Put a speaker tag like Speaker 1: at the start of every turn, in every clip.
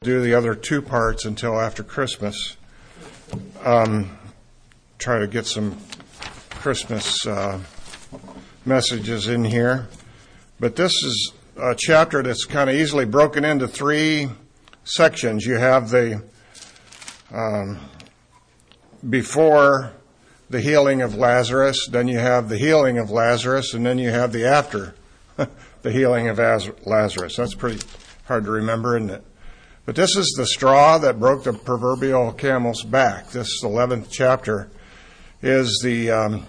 Speaker 1: do the other two parts until after Christmas. Try to get some Christmas messages in here. But this is a chapter that's kind of easily broken into three sections. You have the before the healing of Lazarus, then you have the healing of Lazarus, and then you have the after the healing of Lazarus. That's pretty hard to remember, isn't it? But this is the straw that broke the proverbial camel's back. This 11th chapter is the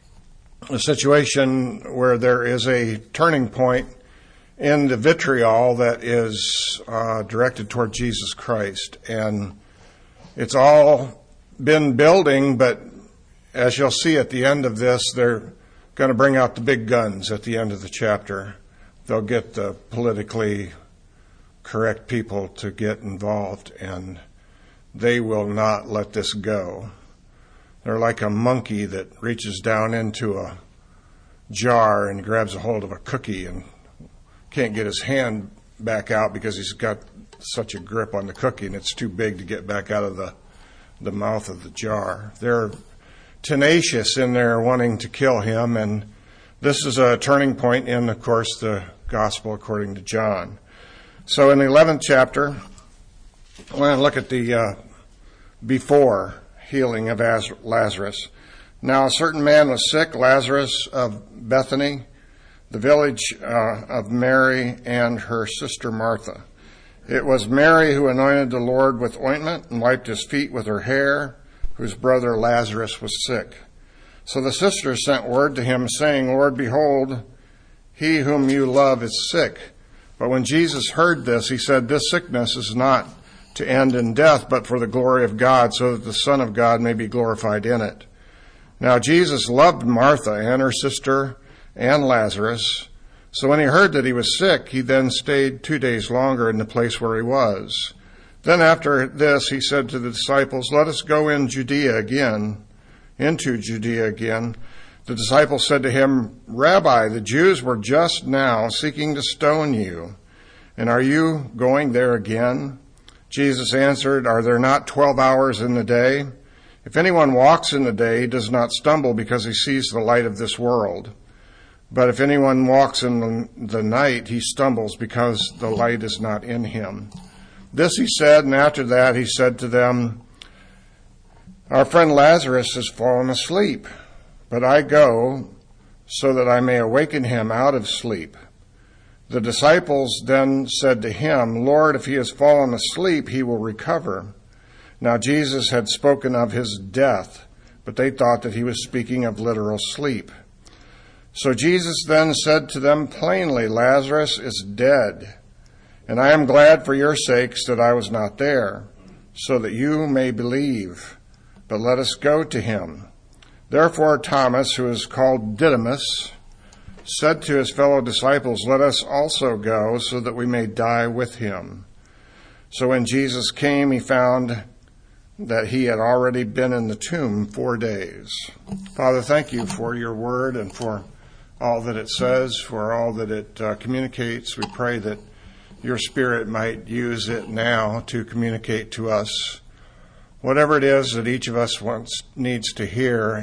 Speaker 1: situation where there is a turning point in the vitriol that is directed toward Jesus Christ. And it's all been building, but as you'll see at the end of this, they're going to bring out the big guns at the end of the chapter. They'll get the politically correct people to get involved, and they will not let this go. They're like a monkey that reaches down into a jar and grabs a hold of a cookie and can't get his hand back out because he's got such a grip on the cookie and it's too big to get back out of the mouth of the jar. They're tenacious in there wanting to kill him, and this is a turning point in, of course, the gospel according to John. So in the 11th chapter, we're going to look at the before healing of Lazarus. Now a certain man was sick, Lazarus of Bethany, the village of Mary and her sister Martha. It was Mary who anointed the Lord with ointment and wiped his feet with her hair, whose brother Lazarus was sick. So the sisters sent word to him, saying, Lord, behold, he whom you love is sick. But when Jesus heard this, he said, this sickness is not to end in death, but for the glory of God, so that the Son of God may be glorified in it. Now Jesus loved Martha and her sister and Lazarus. So when he heard that he was sick, he then stayed 2 days longer in the place where he was. Then after this, he said to the disciples, let us go into Judea again. The disciples said to him, Rabbi, the Jews were just now seeking to stone you, and are you going there again? Jesus answered, are there not 12 hours in the day? If anyone walks in the day, he does not stumble because he sees the light of this world. But if anyone walks in the night, he stumbles because the light is not in him. This he said, and after that he said to them, our friend Lazarus has fallen asleep, but I go so that I may awaken him out of sleep. The disciples then said to him, Lord, if he has fallen asleep, he will recover. Now Jesus had spoken of his death, but they thought that he was speaking of literal sleep. So Jesus then said to them plainly, Lazarus is dead, and I am glad for your sakes that I was not there, so that you may believe. But let us go to him. Therefore Thomas, who is called Didymus, said to his fellow disciples, let us also go, so that we may die with him. So when Jesus came, he found that he had already been in the tomb 4 days. Father, thank you for your word and for all that it says, for all that it communicates. We pray that your Spirit might use it now to communicate to us whatever it is that each of us needs to hear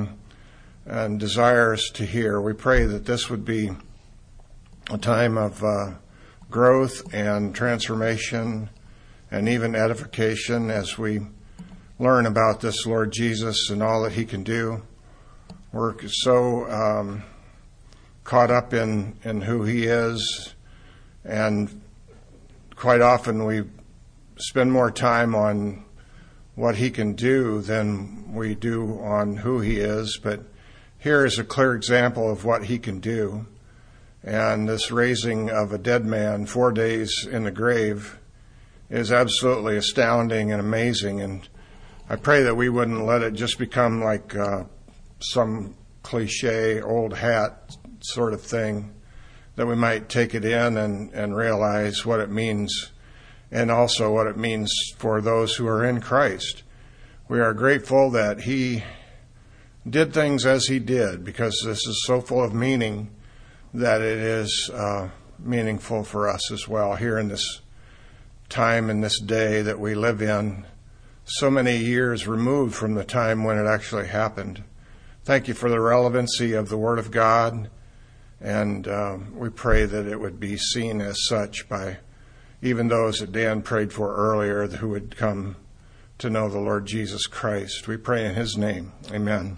Speaker 1: and desires to hear. We pray that this would be a time of growth and transformation and even edification as we learn about this Lord Jesus and all that he can do. We're so caught up in who he is, and quite often we spend more time on what he can do than we do on who he is. But here is a clear example of what he can do. And this raising of a dead man 4 days in the grave is absolutely astounding and amazing. And I pray that we wouldn't let it just become like some cliche old hat sort of thing, that we might take it in and realize what it means, and also what it means for those who are in Christ. We are grateful that he did things as he did, because this is so full of meaning that it is meaningful for us as well here in this time in this day that we live in, so many years removed from the time when it actually happened. Thank you for the relevancy of the Word of God, and we pray that it would be seen as such by even those that Dan prayed for earlier who would come to know the Lord Jesus Christ. We pray in His name. Amen.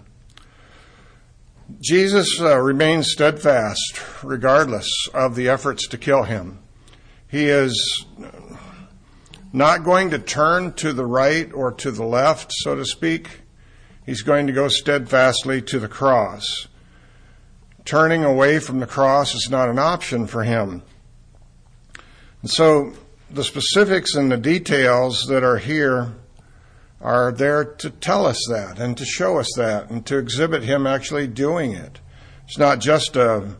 Speaker 1: Jesus remains steadfast regardless of the efforts to kill him. He is not going to turn to the right or to the left, so to speak. He's going to go steadfastly to the cross. Turning away from the cross is not an option for him. And so the specifics and the details that are here are there to tell us that and to show us that and to exhibit him actually doing it. It's not just a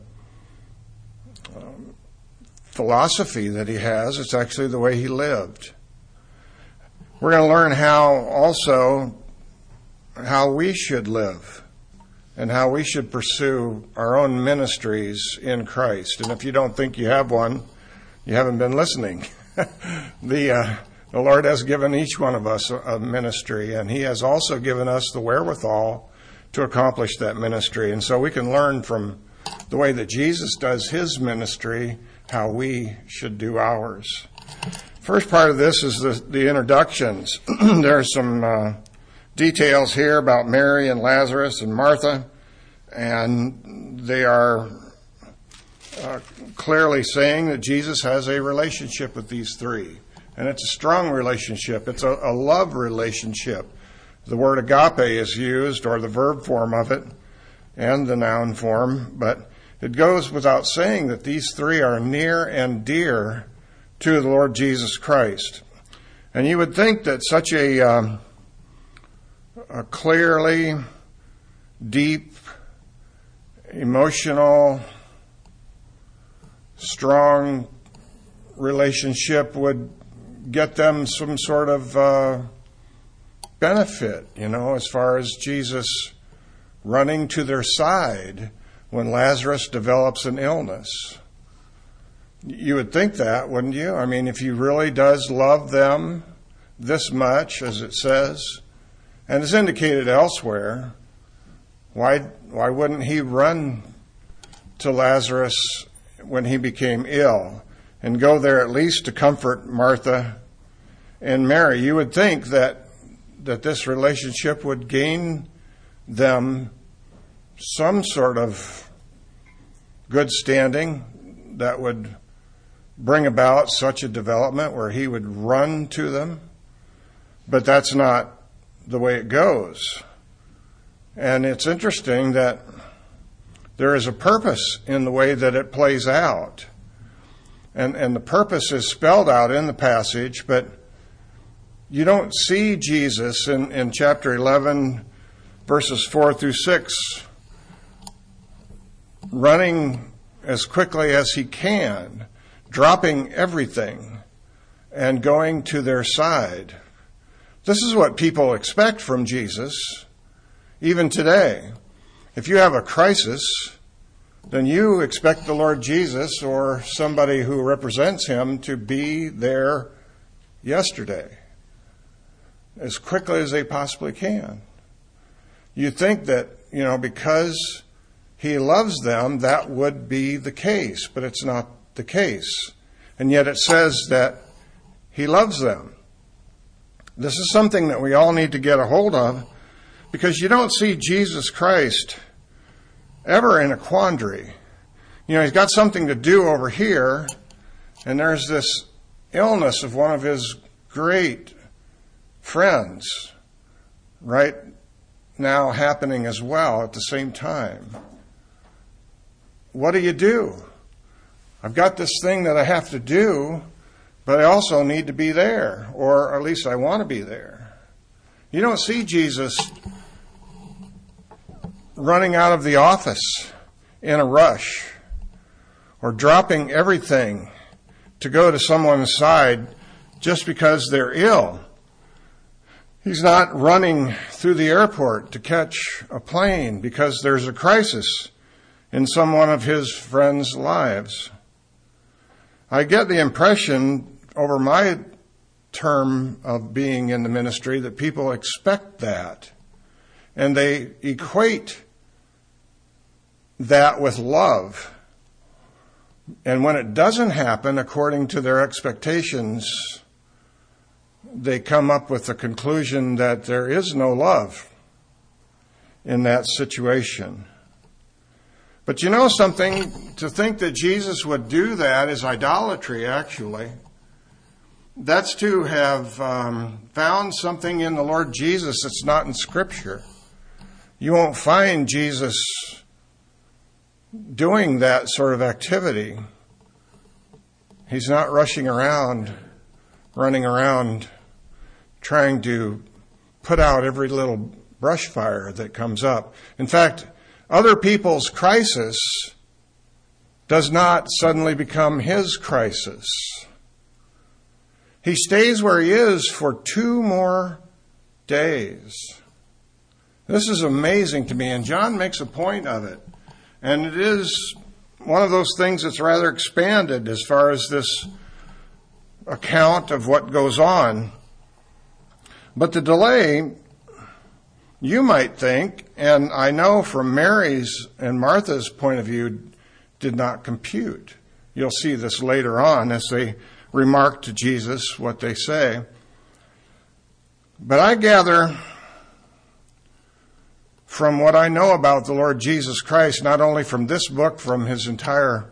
Speaker 1: philosophy that he has, it's actually the way he lived. We're going to learn how we should live and how we should pursue our own ministries in Christ. And if you don't think you have one, you haven't been listening. The Lord has given each one of us a ministry, and He has also given us the wherewithal to accomplish that ministry. And so we can learn from the way that Jesus does His ministry how we should do ours. First part of this is the introductions. There are some details here about Mary and Lazarus and Martha, and they are clearly saying that Jesus has a relationship with these three. And it's a strong relationship. It's a love relationship. The word agape is used, or the verb form of it, and the noun form, but it goes without saying that these three are near and dear to the Lord Jesus Christ. And you would think that such a clearly deep, emotional, strong relationship would get them some sort of benefit, as far as Jesus running to their side when Lazarus develops an illness. You would think that, wouldn't you? I mean, if he really does love them this much, as it says, and is indicated elsewhere, why wouldn't he run to Lazarus when he became ill and go there at least to comfort Martha and Mary? You would think that this relationship would gain them some sort of good standing that would bring about such a development where he would run to them. But that's not the way it goes. And it's interesting that there is a purpose in the way that it plays out. And the purpose is spelled out in the passage, but you don't see Jesus in chapter 11, verses 4 through 6, running as quickly as he can, dropping everything and going to their side. This is what people expect from Jesus, even today. If you have a crisis, then you expect the Lord Jesus or somebody who represents him to be there yesterday, as quickly as they possibly can. You think that, because he loves them, that would be the case, but it's not the case. And yet it says that he loves them. This is something that we all need to get a hold of, because you don't see Jesus Christ ever in a quandary. He's got something to do over here, and there's this illness of one of his great friends right now happening as well at the same time. What do? I've got this thing that I have to do, but I also need to be there, or at least I want to be there. You don't see Jesus running out of the office in a rush or dropping everything to go to someone's side just because they're ill. He's not running through the airport to catch a plane because there's a crisis in some one of his friends' lives. I get the impression over my term of being in the ministry, that people expect that. And they equate that with love. And when it doesn't happen according to their expectations, they come up with the conclusion that there is no love in that situation. But you know something? To think that Jesus would do that is idolatry, actually. That's to have found something in the Lord Jesus that's not in Scripture. You won't find Jesus doing that sort of activity. He's not running around, trying to put out every little brush fire that comes up. In fact, other people's crisis does not suddenly become his crisis. He stays where he is for 2 more days. This is amazing to me, and John makes a point of it. And it is one of those things that's rather expanded as far as this account of what goes on. But the delay, you might think, and I know from Mary's and Martha's point of view, did not compute. You'll see this later on as they remark to Jesus what they say. But I gather from what I know about the Lord Jesus Christ, not only from this book, from his entire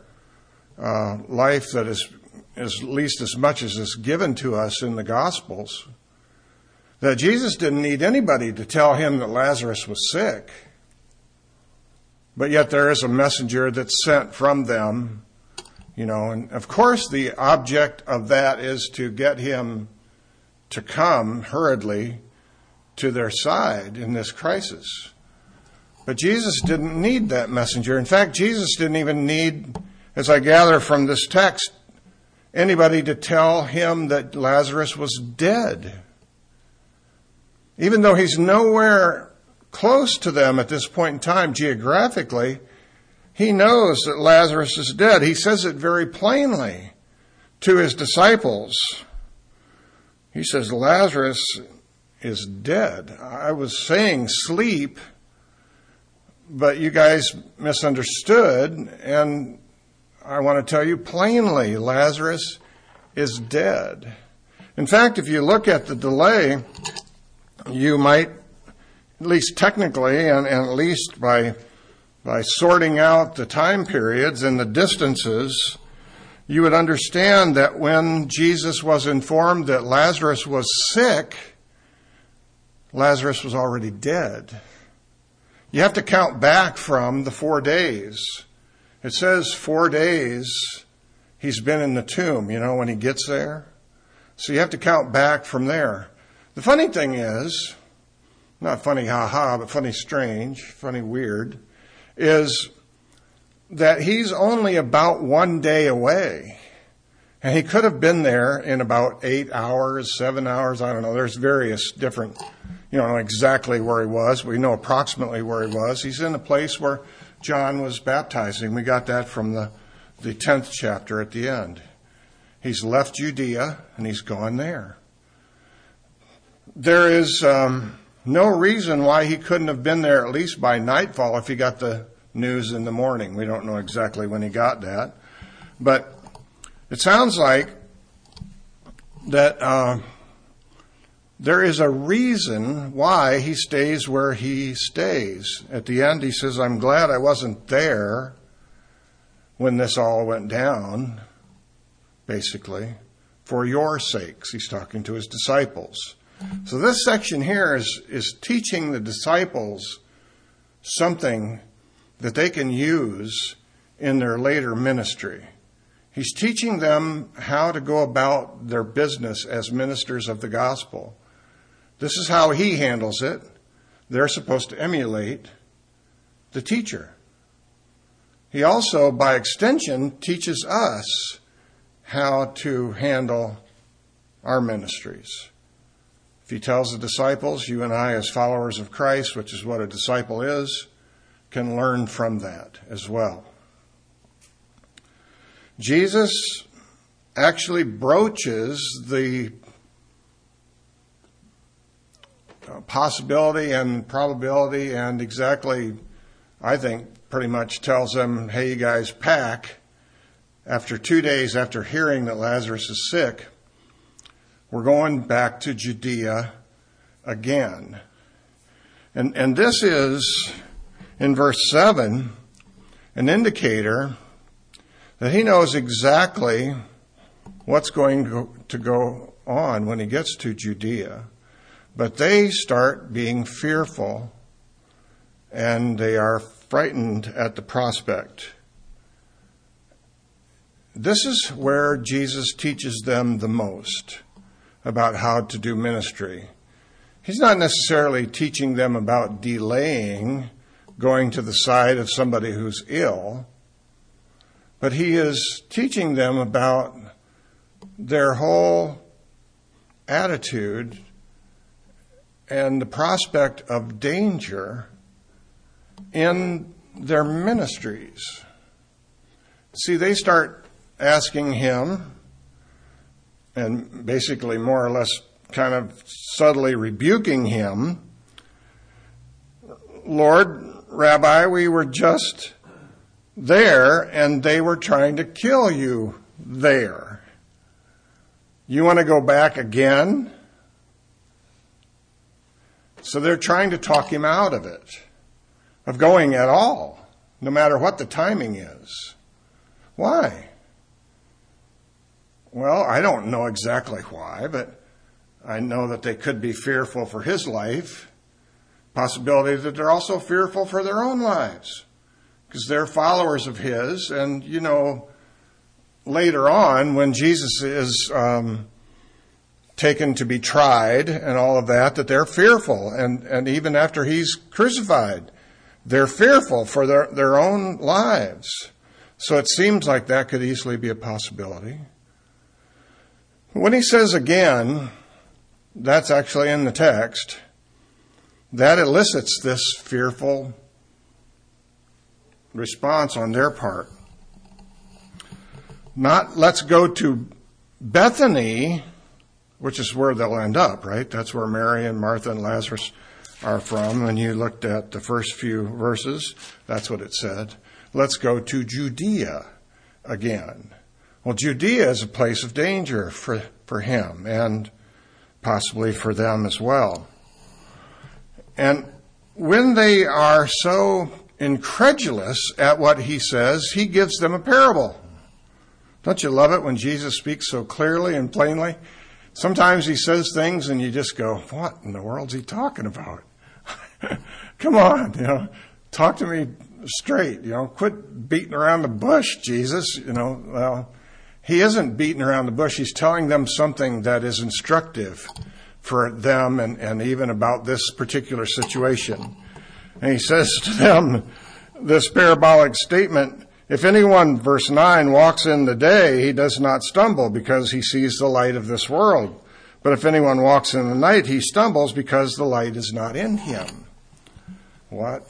Speaker 1: life that is at least as much as is given to us in the Gospels, that Jesus didn't need anybody to tell him that Lazarus was sick. But yet there is a messenger that's sent from them, and of course the object of that is to get him to come hurriedly to their side in this crisis. But Jesus didn't need that messenger. In fact, Jesus didn't even need, as I gather from this text, anybody to tell him that Lazarus was dead. Even though he's nowhere close to them at this point in time geographically, he knows that Lazarus is dead. He says it very plainly to his disciples. He says, Lazarus is dead. I was saying sleep, but you guys misunderstood, and I want to tell you plainly, Lazarus is dead. In fact, if you look at the delay, you might, at least technically, and at least by sorting out the time periods and the distances, you would understand that when Jesus was informed that Lazarus was sick, Lazarus was already dead. You have to count back from the 4 days. It says 4 days he's been in the tomb, when he gets there. So you have to count back from there. The funny thing is, not funny ha-ha, but funny strange, funny weird, is that he's only about 1 day away. And he could have been there in about 8 hours, 7 hours, I don't know. There's various different, know exactly where he was. We know approximately where he was. He's in the place where John was baptizing. We got that from the 10th chapter at the end. He's left Judea and he's gone there. There is no reason why he couldn't have been there at least by nightfall if he got the news in the morning. We don't know exactly when he got that. But it sounds like that there is a reason why he stays where he stays. At the end, he says, I'm glad I wasn't there when this all went down, basically, for your sakes. He's talking to his disciples. So this section here is teaching the disciples something that they can use in their later ministry. He's teaching them how to go about their business as ministers of the gospel. This is how he handles it. They're supposed to emulate the teacher. He also, by extension, teaches us how to handle our ministries. If he tells the disciples, you and I as followers of Christ, which is what a disciple is, can learn from that as well. Jesus actually broaches the possibility and probability, and exactly, I think, pretty much tells them, hey, you guys, pack. After 2 days after hearing that Lazarus is sick, we're going back to Judea again. And this is, in verse 7, an indicator that he knows exactly what's going to go on when he gets to Judea. But they start being fearful, and they are frightened at the prospect. This is where Jesus teaches them the most about how to do ministry. He's not necessarily teaching them about delaying going to the side of somebody who's ill, but he is teaching them about their whole attitude and the prospect of danger in their ministries. See, they start asking him, and basically more or less kind of subtly rebuking him, Lord, Rabbi, we were just there and they were trying to kill you there. You want to go back again? So they're trying to talk him out of it, of going at all, no matter what the timing is. Why? Well, I don't know exactly why, but I know that they could be fearful for his life. Possibility that they're also fearful for their own lives, because they're followers of his. And, you know, later on, when Jesus is taken to be tried and all of that, that they're fearful. And even after he's crucified, they're fearful for their own lives. So it seems like that could easily be a possibility. When he says again, that's actually in the text, that elicits this fearful response on their part. Not, let's go to Bethany, which is where they'll end up, right? That's where Mary and Martha and Lazarus are from. When you looked at the first few verses, that's what it said. Let's go to Judea again. Well, Judea is a place of danger for him and possibly for them as well. And when they are so incredulous at what he says, he gives them a parable. Don't you love it when Jesus speaks so clearly and plainly? Sometimes he says things and you just go, what in the world's he talking about? Come on, talk to me straight, quit beating around the bush, Jesus, well, he isn't beating around the bush. He's telling them something that is instructive for them and even about this particular situation. And he says to them this parabolic statement, if anyone, verse 9, walks in the day, he does not stumble because he sees the light of this world. But if anyone walks in the night, he stumbles because the light is not in him. What?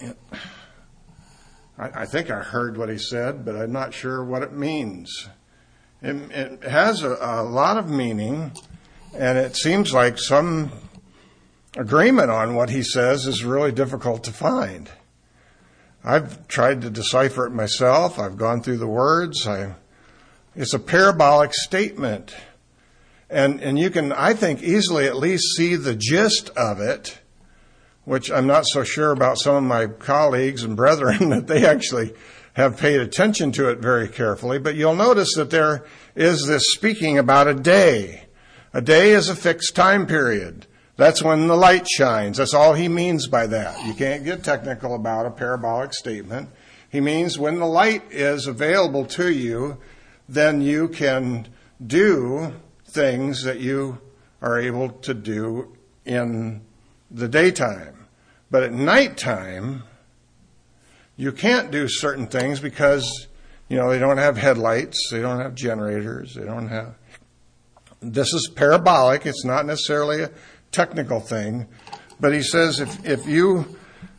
Speaker 1: I think I heard what he said, but I'm not sure what it means. It has a lot of meaning, and it seems like some agreement on what he says is really difficult to find. I've tried to decipher it myself. I've gone through the words. It's a parabolic statement. And you can, I think, easily at least see the gist of it, which I'm not so sure about some of my colleagues and brethren that they actually have paid attention to it very carefully. But you'll notice that there is this speaking about a day. A day is a fixed time period. That's when the light shines. That's all he means by that. You can't get technical about a parabolic statement. He means when the light is available to you, then you can do things that you are able to do in the daytime. But at nighttime, you can't do certain things because, they don't have headlights, they don't have generators, this is parabolic. It's not necessarily a technical thing. But he says if you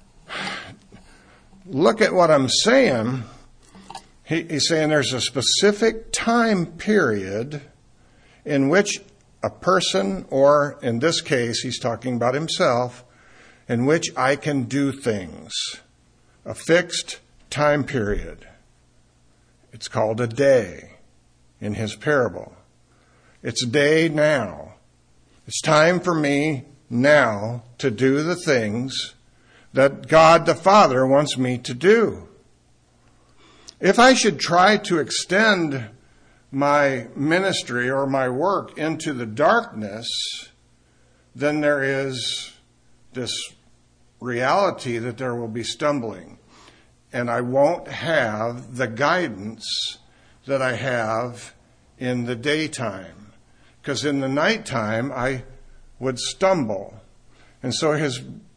Speaker 1: look at what I'm saying, he's saying there's a specific time period in which a person, or in this case, he's talking about himself, in which I can do things. A fixed time period. It's called a day in his parable. It's day now. It's time for me now to do the things that God the Father wants me to do. If I should try to extend my ministry or my work into the darkness, then there is this reality that there will be stumbling. And I won't have the guidance that I have in the daytime. Because in the nighttime, I would stumble. And so his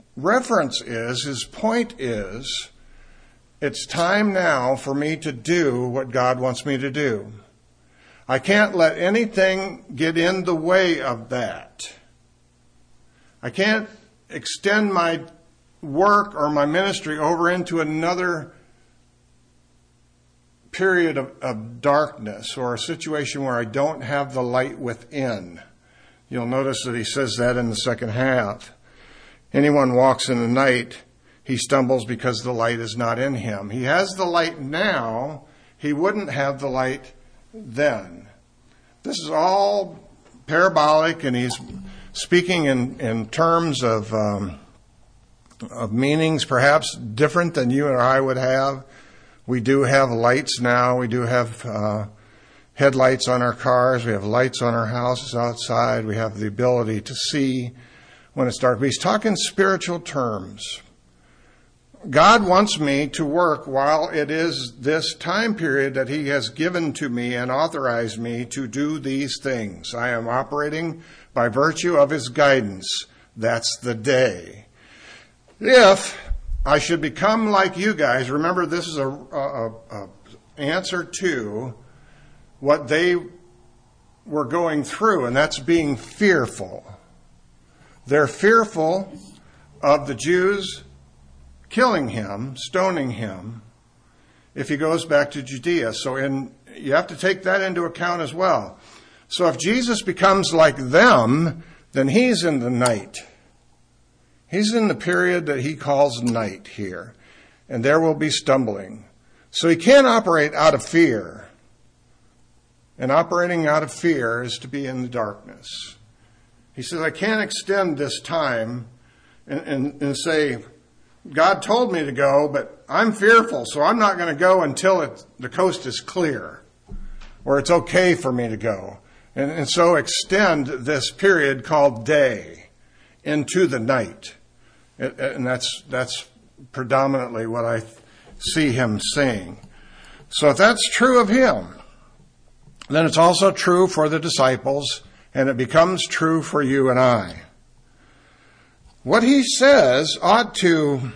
Speaker 1: point is, it's time now for me to do what God wants me to do. I can't let anything get in the way of that. I can't extend my work or my ministry over into another period of darkness or a situation where I don't have the light within. You'll notice that he says that in the second half. Anyone walks in the night, he stumbles because the light is not in him. He has the light now. He wouldn't have the light then. This is all parabolic, and he's speaking in terms of meanings perhaps different than you and I would have. We do have lights now. We do have headlights on our cars. We have lights on our houses outside. We have the ability to see when it's dark. But he's talking spiritual terms. God wants me to work while it is this time period that he has given to me and authorized me to do these things. I am operating by virtue of his guidance. That's the day. If I should become like you guys, remember this is a answer to what they were going through, and that's being fearful. They're fearful of the Jews killing him, stoning him, if he goes back to Judea. So you have to take that into account as well. So if Jesus becomes like them, then he's in the night. He's in the period that he calls night here. And there will be stumbling. So he can't operate out of fear. And operating out of fear is to be in the darkness. He says, I can't extend this time and say, God told me to go, but I'm fearful, so I'm not going to go until the coast is clear, or it's okay for me to go. And so extend this period called day into the night. And that's predominantly what I see him saying. So if that's true of him, then it's also true for the disciples, and it becomes true for you and I. What he says ought to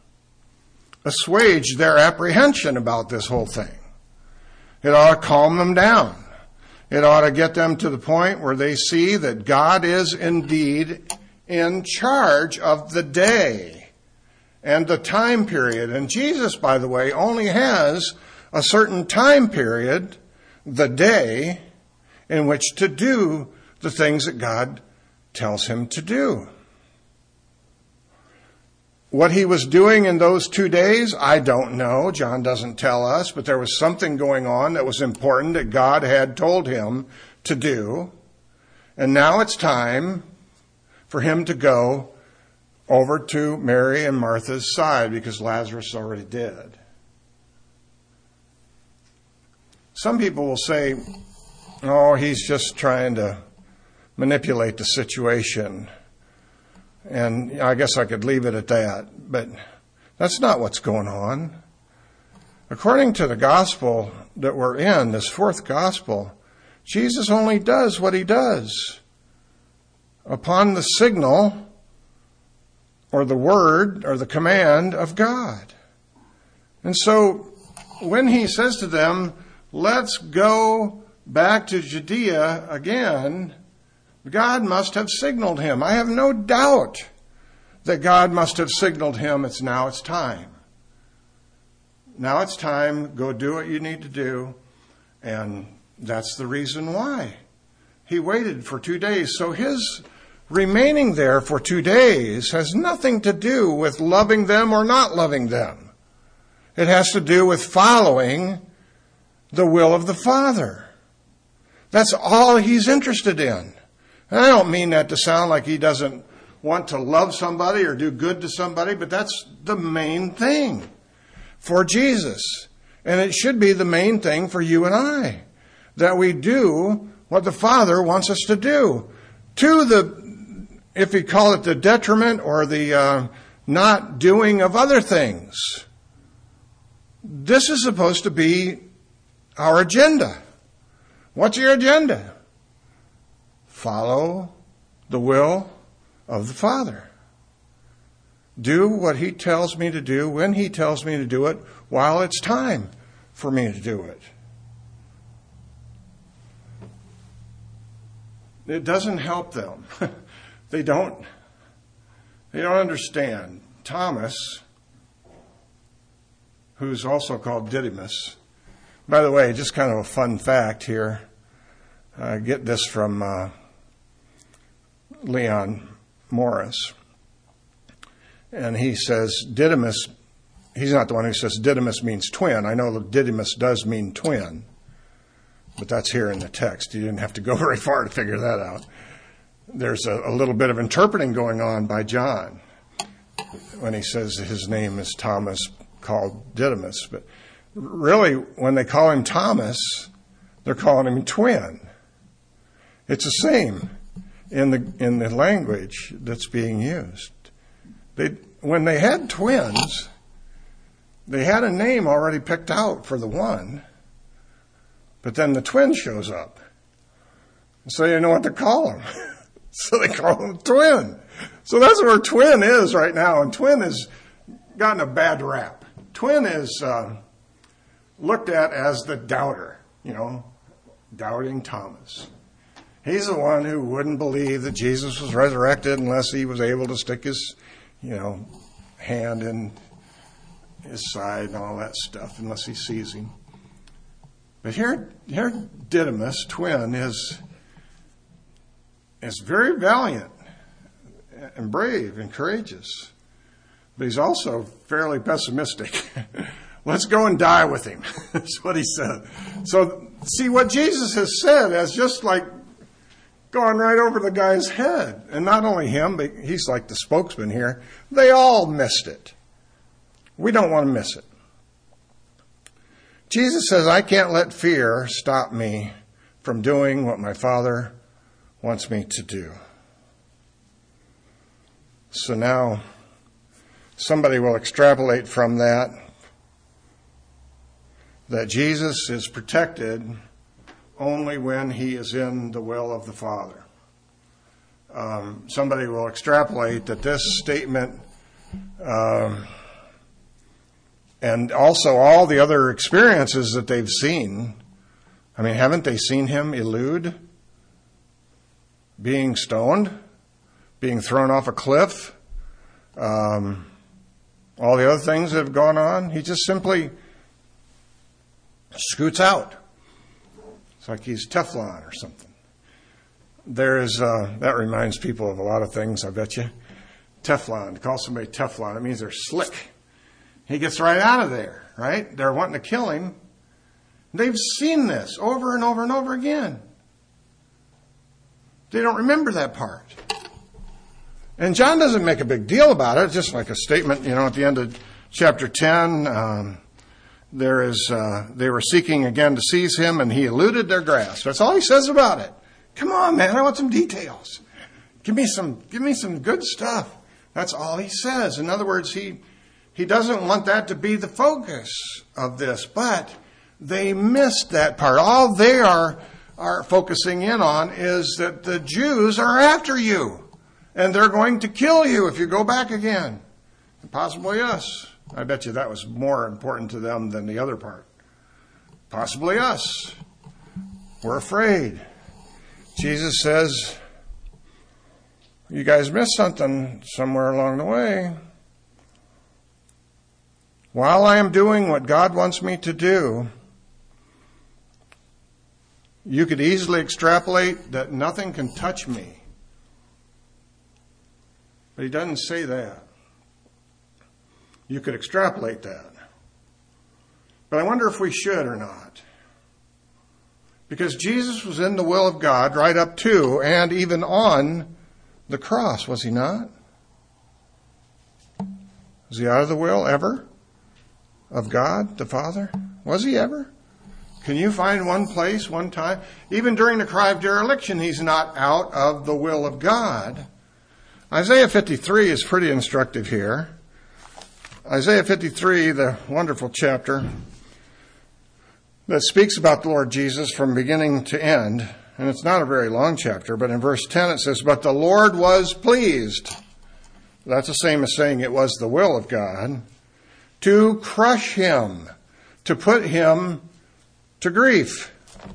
Speaker 1: assuage their apprehension about this whole thing. It ought to calm them down. It ought to get them to the point where they see that God is indeed in charge of the day and the time period. And Jesus, by the way, only has a certain time period, the day, in which to do the things that God tells him to do. What he was doing in those 2 days, I don't know. John doesn't tell us, but there was something going on that was important that God had told him to do. And now it's time for him to go over to Mary and Martha's side because Lazarus already did. Some people will say, oh, he's just trying to manipulate the situation. And I guess I could leave it at that. But that's not what's going on. According to the gospel that we're in, this fourth gospel, Jesus only does what he does upon the signal or the word or the command of God. And so when he says to them, let's go back to Judea again, God must have signaled him. I have no doubt that God must have signaled him. Now it's time. Now it's time. Go do what you need to do. And that's the reason why he waited for 2 days. So his remaining there for 2 days has nothing to do with loving them or not loving them. It has to do with following the will of the Father. That's all he's interested in. And I don't mean that to sound like he doesn't want to love somebody or do good to somebody, but that's the main thing for Jesus. And it should be the main thing for you and I, that we do what the Father wants us to do. To the, if you call it the detriment or the not doing of other things. This is supposed to be our agenda. What's your agenda? Follow the will of the Father. Do what he tells me to do when he tells me to do it while it's time for me to do it. It doesn't help them. They don't understand. Thomas, who's also called Didymus. By the way, just kind of a fun fact here. I get this from Leon Morris. And he says Didymus, he's not the one who says Didymus means twin. I know that Didymus does mean twin, but that's here in the text. You didn't have to go very far to figure that out. There's a little bit of interpreting going on by John when he says his name is Thomas, called Didymus. But really, when they call him Thomas, they're calling him twin. It's the same in the language that's being used. When they had twins, they had a name already picked out for the one, but then the twin shows up. So you know what to call him. So they call him twin. So that's where twin is right now, and twin has gotten a bad rap. Twin is looked at as the doubter, doubting Thomas. He's the one who wouldn't believe that Jesus was resurrected unless he was able to stick his, hand in his side and all that stuff, unless he sees him. But here Didymus, twin, is very valiant and brave and courageous. But he's also fairly pessimistic. Let's go and die with him. That's what he said. So, see, what Jesus has said has just like gone right over the guy's head. And not only him, but he's like the spokesman here. They all missed it. We don't want to miss it. Jesus says, I can't let fear stop me from doing what my Father wants me to do. So now, somebody will extrapolate from that Jesus is protected only when he is in the will of the Father. Somebody will extrapolate that this statement, and also all the other experiences that they've seen, haven't they seen him elude being stoned, being thrown off a cliff, all the other things that have gone on? He just simply scoots out. It's like he's Teflon or something. That reminds people of a lot of things, I bet you. Teflon, to call somebody Teflon, it means they're slick. He gets right out of there, right? They're wanting to kill him. They've seen this over and over and over again. They don't remember that part. And John doesn't make a big deal about it. It's just like a statement, at the end of chapter 10, they were seeking again to seize him, and he eluded their grasp. That's all he says about it. Come on, man, I want some details. Give me some good stuff. That's all he says. In other words, he doesn't want that to be the focus of this, but they missed that part. All they are focusing in on is that the Jews are after you, and they're going to kill you if you go back again. And possibly us. I bet you that was more important to them than the other part. Possibly us. We're afraid. Jesus says, you guys missed something somewhere along the way. While I am doing what God wants me to do, you could easily extrapolate that nothing can touch me. But he doesn't say that. You could extrapolate that. But I wonder if we should or not. Because Jesus was in the will of God right up to and even on the cross, was he not? Was he out of the will ever? Of God, the Father? Was he ever? Can you find one place, one time? Even during the cry of dereliction, he's not out of the will of God. Isaiah 53 is pretty instructive here. Isaiah 53, the wonderful chapter that speaks about the Lord Jesus from beginning to end. And it's not a very long chapter, but in verse 10 it says, "But the Lord was pleased." That's the same as saying it was the will of God. "To crush him," to put him to grief.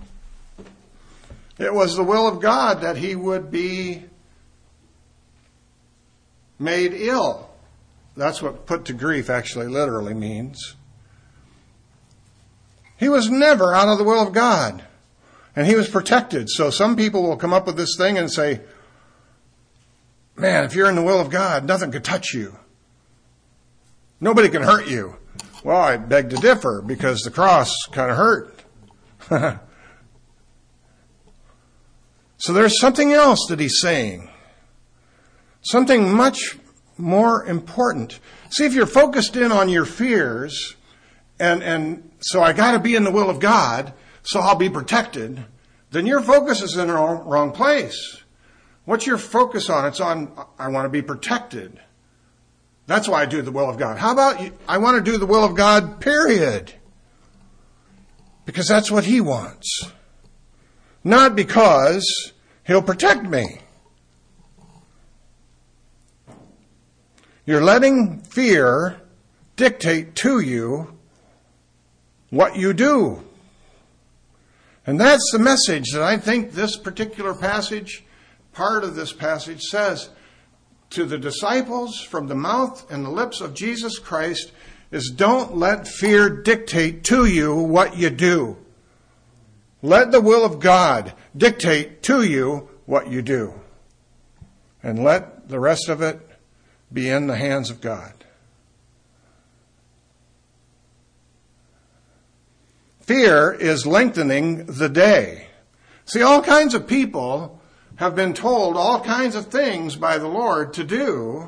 Speaker 1: It was the will of God that he would be made ill. That's what put to grief actually literally means. He was never out of the will of God. And he was protected. So some people will come up with this thing and say, man, if you're in the will of God, nothing could touch you. Nobody can hurt you. Well, I beg to differ because the cross kind of hurt. So there's something else that he's saying. Something much more important. See, if you're focused in on your fears, and so I got to be in the will of God, so I'll be protected, then your focus is in the wrong place. What's your focus on? It's on, I want to be protected. That's why I do the will of God. How about I want to do the will of God, period. Because that's what he wants. Not because he'll protect me. You're letting fear dictate to you what you do. And that's the message that I think this particular passage, part of this passage, says to the disciples from the mouth and the lips of Jesus Christ is, don't let fear dictate to you what you do. Let the will of God dictate to you what you do. And let the rest of it be in the hands of God. Fear is lengthening the day. See, all kinds of people have been told all kinds of things by the Lord to do,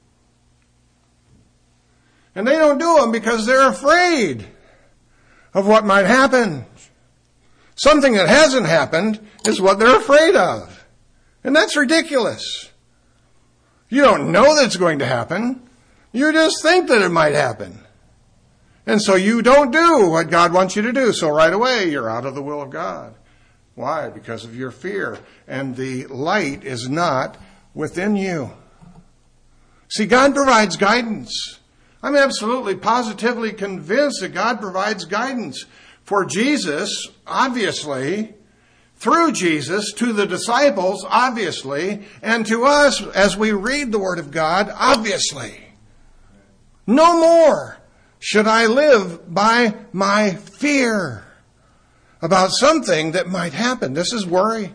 Speaker 1: and they don't do them because they're afraid of what might happen. Something that hasn't happened is what they're afraid of. And that's ridiculous. You don't know that it's going to happen. You just think that it might happen. And so you don't do what God wants you to do. So right away, you're out of the will of God. Why? Because of your fear. And the light is not within you. See, God provides guidance. I'm absolutely positively convinced that God provides guidance for Jesus, obviously, through Jesus, to the disciples, obviously, and to us as we read the Word of God, obviously. No more should I live by my fear about something that might happen. This is worry.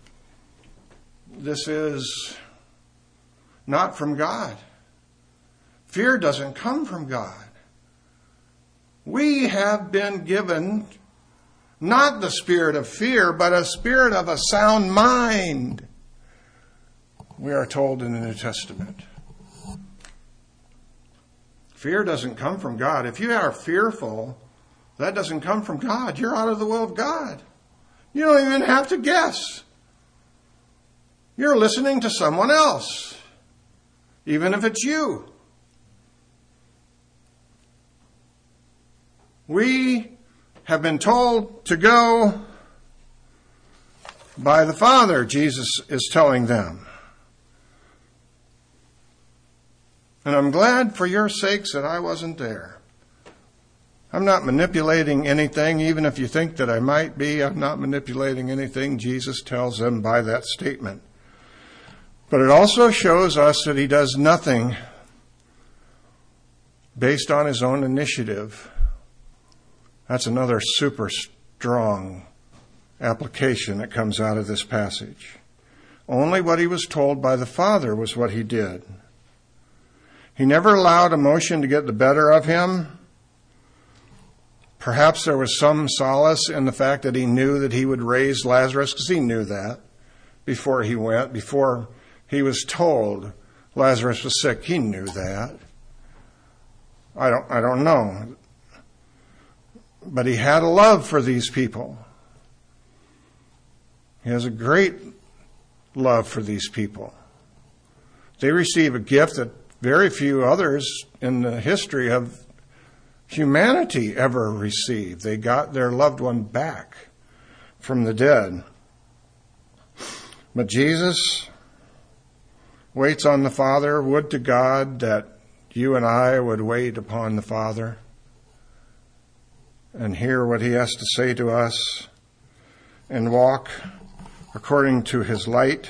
Speaker 1: This is not from God. Fear doesn't come from God. We have been given not the spirit of fear, but a spirit of a sound mind, we are told in the New Testament. Fear doesn't come from God. If you are fearful, that doesn't come from God. You're out of the will of God. You don't even have to guess. You're listening to someone else, even if it's you. We have been told to go by the Father, Jesus is telling them. And I'm glad for your sakes that I wasn't there. I'm not manipulating anything, even if you think that I might be. I'm not manipulating anything. Jesus tells them by that statement. But it also shows us that he does nothing based on his own initiative. That's another super strong application that comes out of this passage. Only what he was told by the Father was what he did. He never allowed emotion to get the better of him. Perhaps there was some solace in the fact that he knew that he would raise Lazarus, because he knew that before he went, before he was told Lazarus was sick. He knew that. I don't know. But he had a love for these people. He has a great love for these people. They receive a gift that very few others in the history of humanity ever received. They got their loved one back from the dead. But Jesus waits on the Father. Would to God that you and I would wait upon the Father and hear what he has to say to us and walk according to his light.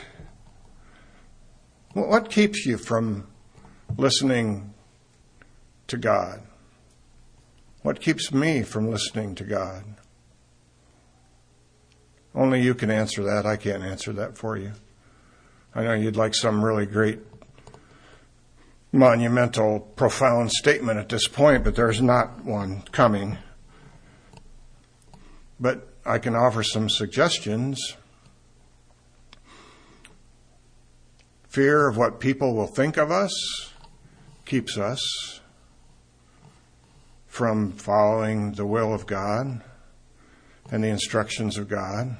Speaker 1: What keeps you from listening to God? What keeps me from listening to God? Only you can answer that. I can't answer that for you. I know you'd like some really great, monumental, profound statement at this point, but there's not one coming. But I can offer some suggestions. Fear of what people will think of us keeps us from following the will of God and the instructions of God.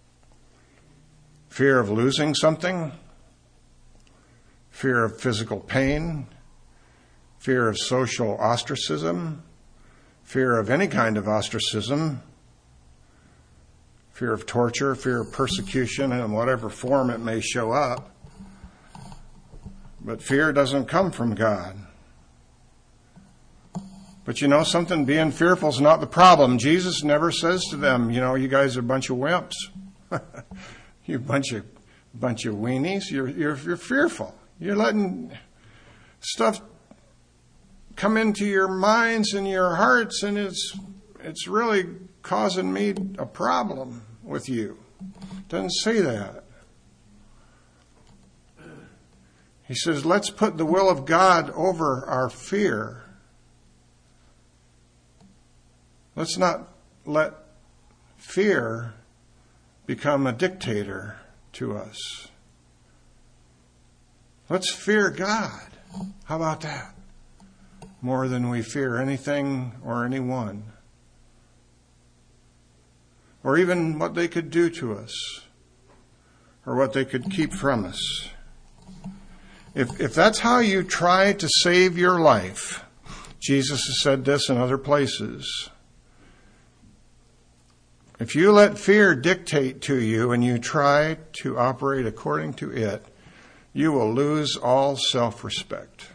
Speaker 1: Fear of losing something, fear of physical pain, fear of social ostracism, fear of any kind of ostracism, fear of torture, fear of persecution in whatever form it may show up. But fear doesn't come from God. But you know something, being fearful is not the problem. Jesus never says to them, you guys are a bunch of wimps. You bunch of weenies. You're fearful. You're letting stuff come into your minds and your hearts, and it's really causing me a problem with you. Doesn't say that. He says, let's put the will of God over our fear. Let's not let fear become a dictator to us. Let's fear God. How about that? More than we fear anything or anyone. Or even what they could do to us. Or what they could keep from us. If that's how you try to save your life, Jesus has said this in other places. If you let fear dictate to you and you try to operate according to it, you will lose all self-respect.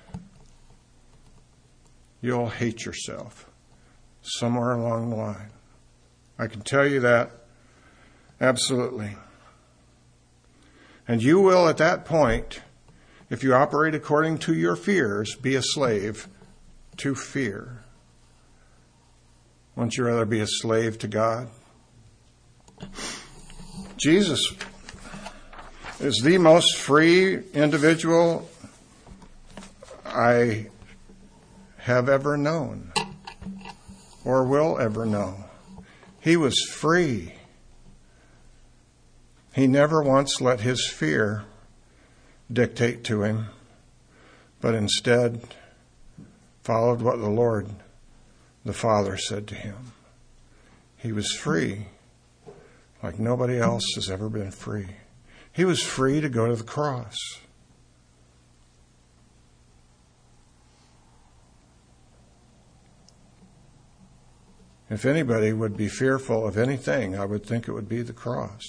Speaker 1: You'll hate yourself somewhere along the line. I can tell you that absolutely. And you will at that point, if you operate according to your fears, be a slave to fear. Wouldn't you rather be a slave to God? Jesus is the most free individual I have ever known or will ever know. He was free. He never once let his fear dictate to him, but instead followed what the Lord, the Father, said to him. He was free like nobody else has ever been free. He was free to go to the cross. If anybody would be fearful of anything, I would think it would be the cross.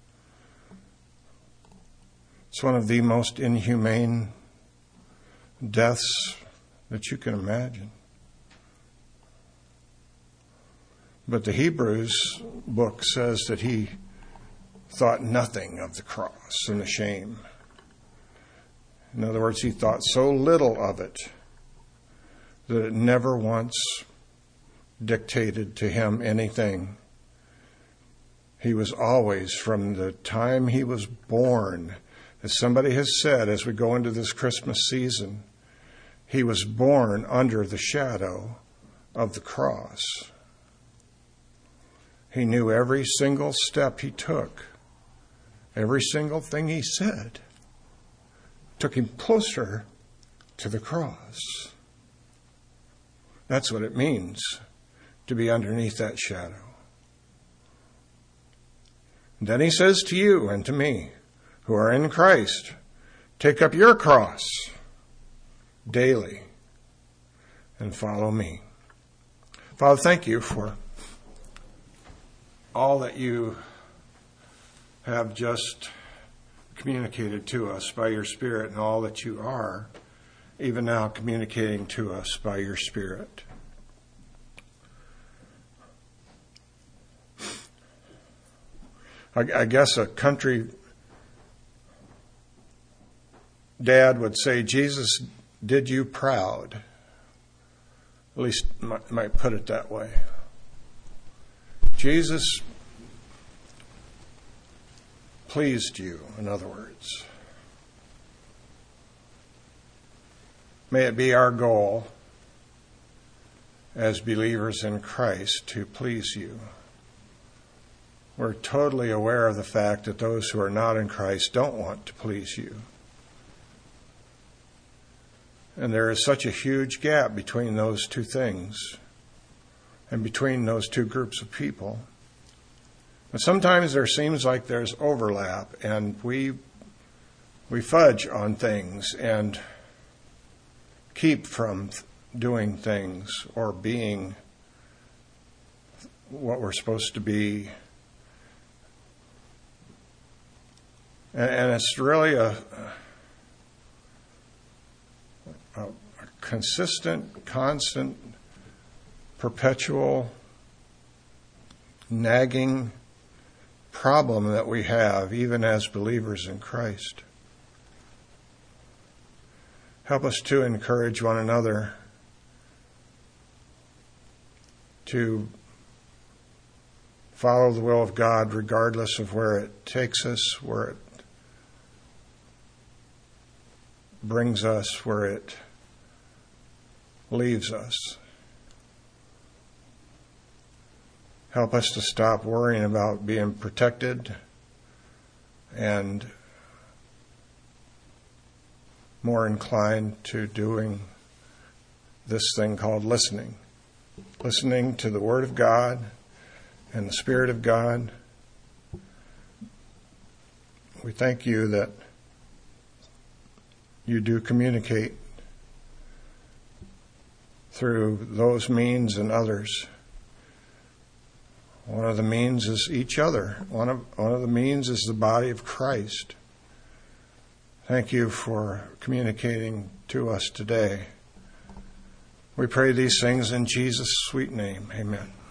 Speaker 1: It's one of the most inhumane deaths that you can imagine. But the Hebrews book says that he thought nothing of the cross and the shame. In other words, he thought so little of it that it never once dictated to him anything. He was always, from the time he was born, as somebody has said as we go into this Christmas season, he was born under the shadow of the cross. He knew every single step he took, every single thing he said, took him closer to the cross. That's what it means to be underneath that shadow. And then he says to you and to me, who are in Christ, take up your cross daily and follow me. Father, thank you for all that you have just communicated to us by your Spirit, and all that you are even now communicating to us by your Spirit. I guess a country dad would say, Jesus did you proud. At least might put it that way. Jesus pleased you, in other words. May it be our goal as believers in Christ to please you. We're totally aware of the fact that those who are not in Christ don't want to please you. And there is such a huge gap between those two things and between those two groups of people. But sometimes there seems like there's overlap, and we fudge on things and keep from doing things or being what we're supposed to be. And it's really a consistent, constant, perpetual, nagging problem that we have, even as believers in Christ. Help us to encourage one another to follow the will of God regardless of where it takes us, where it brings us, where it leaves us. Help us to stop worrying about being protected and more inclined to doing this thing called listening. Listening to the Word of God and the Spirit of God. We thank you that you do communicate through those means and others. One of the means is each other. One of the means is the body of Christ. Thank you for communicating to us today. We pray these things in Jesus' sweet name. Amen.